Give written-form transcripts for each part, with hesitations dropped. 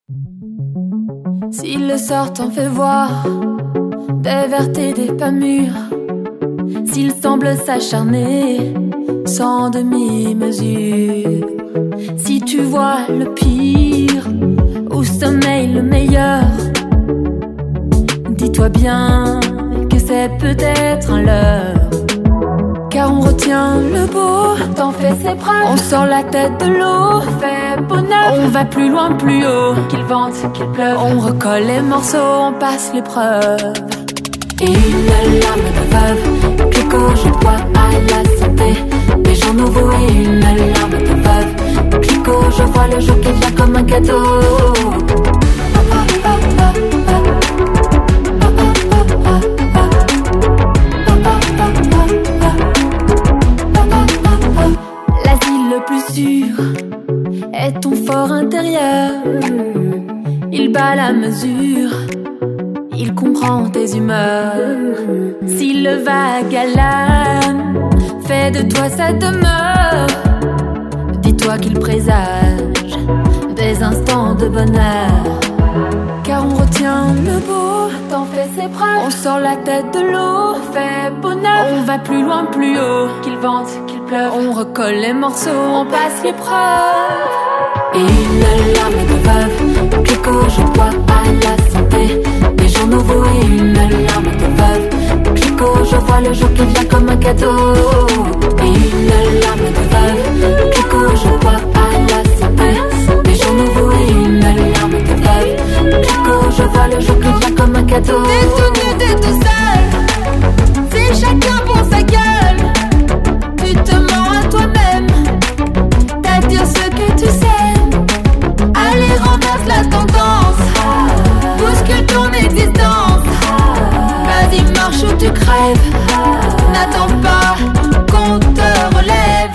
Si le sort t'en fait voir des vertes et des pas mûres, s'il semble s'acharner sans demi-mesure, si tu vois le pire où sommeille le meilleur, dis-toi bien que c'est peut-être un leurre. Car on retient le beau, t'en fais ses preuves. On sort la tête de l'eau, fait peau neuve. On va plus loin, plus haut, qu'il vente, qu'il pleuve. On recolle les morceaux, on passe l'épreuve. Et une larme de veuve, Clicquot, je bois à la santé des gens nouveaux. Et une larme de veuve, Clicquot, je vois le jour qui vient comme un cadeau. Est ton fort intérieur. Il bat la mesure, il comprend tes humeurs. Si le vague à l'âme fait de toi sa demeure, dis-toi qu'il présage des instants de bonheur. Car on retient le beau, t'en fais ses preuves. On sort la tête de l'eau, fait peau neuve. On va plus loin, plus haut, qu'il vente, qu'il pleuve. On recolle les morceaux, on passe l'épreuve. Et une larme de veuve, Clicquot, je bois à la santé des gens nouveaux. Et une larme de veuve, Clicquot, je vois le jour qui vient comme un cadeau. Et une larme de veuve, Clicquot, je bois à la santé des gens nouveaux. Et une larme de veuve, Clicquot, je vois le jour qui vient comme un cadeau. T'es tout nu, t'es tout seul, c'est chacun pour sa gueule. Tu te mens à toi-même, t'attires ce que tu sais. Allez, renverse la tendance, bouscule ton existence. Vas-y, marche ou tu crèves, n'attends pas qu'on te relève.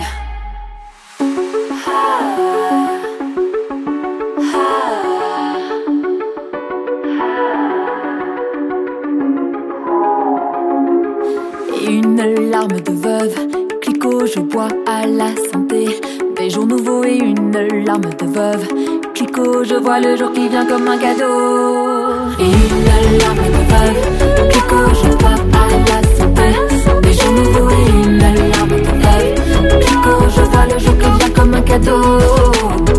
Et une larme de veuve, Clicquot, je bois à la santé des jours nouveaux. Et une larme de veuve, Clicquot, je vois le jour qui vient comme un cadeau. Et une larme de veuve, Clicquot, je bois à la santé des jours nouveaux. Et une larme de veuve, Clicquot, je vois le jour qui vient comme un cadeau.